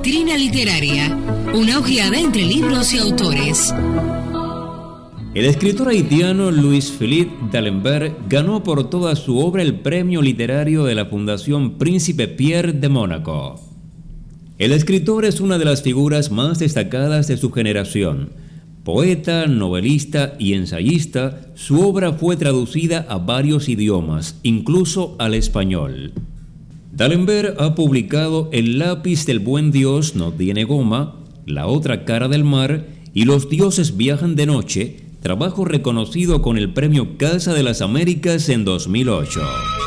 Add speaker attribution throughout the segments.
Speaker 1: Vitrina Literaria, una ojeada entre libros y autores.
Speaker 2: El escritor haitiano Louis-Philippe D'Alembert ganó por toda su obra el premio literario de la Fundación Príncipe Pierre de Mónaco. El escritor es una de las figuras más destacadas de su generación. Poeta, novelista y ensayista, su obra fue traducida a varios idiomas, incluso al español. D'Alembert ha publicado El lápiz del buen Dios no tiene goma, La otra cara del mar y Los dioses viajan de noche, trabajo reconocido con el premio Casa de las Américas en 2008.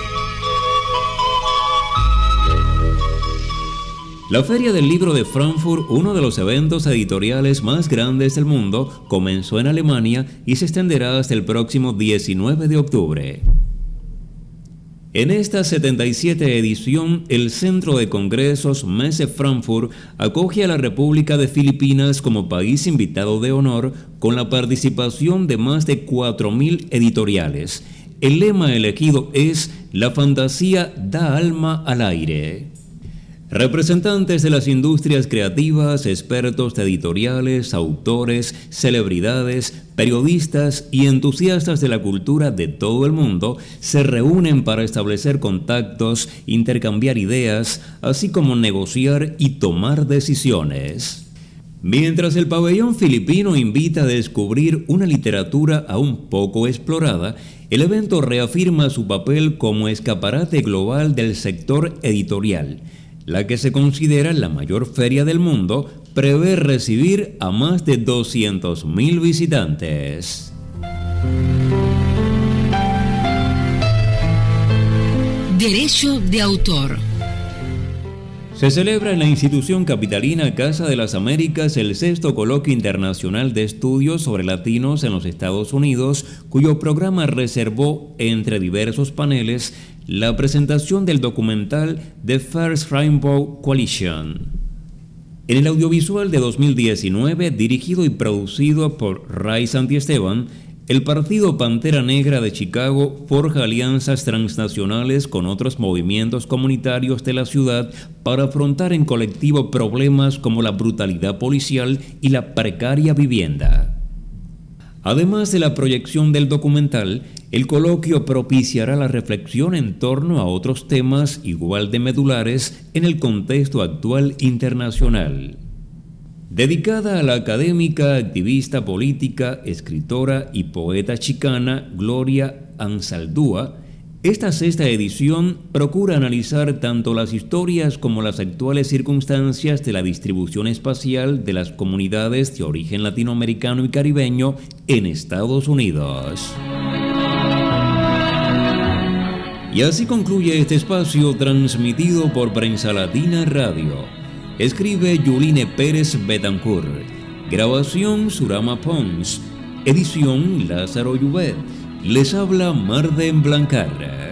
Speaker 2: La Feria del Libro de Frankfurt, uno de los eventos editoriales más grandes del mundo, comenzó en Alemania y se extenderá hasta el próximo 19 de octubre. En esta 77 edición, el Centro de Congresos Messe Frankfurt acoge a la República de Filipinas como país invitado de honor con la participación de más de 4.000 editoriales. El lema elegido es «La fantasía da alma al aire». Representantes de las industrias creativas, expertos de editoriales, autores, celebridades, periodistas y entusiastas de la cultura de todo el mundo se reúnen para establecer contactos, intercambiar ideas, así como negociar y tomar decisiones. Mientras el pabellón filipino invita a descubrir una literatura aún poco explorada, el evento reafirma su papel como escaparate global del sector editorial. La que se considera la mayor feria del mundo, prevé recibir a más de 200.000 visitantes.
Speaker 1: Derecho de autor.
Speaker 2: Se celebra en la institución capitalina Casa de las Américas el 6º Coloquio Internacional de Estudios sobre Latinos en los Estados Unidos, cuyo programa reservó, entre diversos paneles, la presentación del documental The First Rainbow Coalition. En el audiovisual de 2019, dirigido y producido por Ray Santiesteban, el Partido Pantera Negra de Chicago forja alianzas transnacionales con otros movimientos comunitarios de la ciudad para afrontar en colectivo problemas como la brutalidad policial y la precaria vivienda. Además de la proyección del documental, el coloquio propiciará la reflexión en torno a otros temas igual de medulares en el contexto actual internacional. Dedicada a la académica, activista política, escritora y poeta chicana Gloria Anzaldúa, esta 6ª edición procura analizar tanto las historias como las actuales circunstancias de la distribución espacial de las comunidades de origen latinoamericano y caribeño en Estados Unidos. Y así concluye este espacio transmitido por Prensa Latina Radio. Escribe Yuline Pérez Betancourt. Grabación Surama Pons. Edición Lázaro Llubet. Les habla Marden Blancar.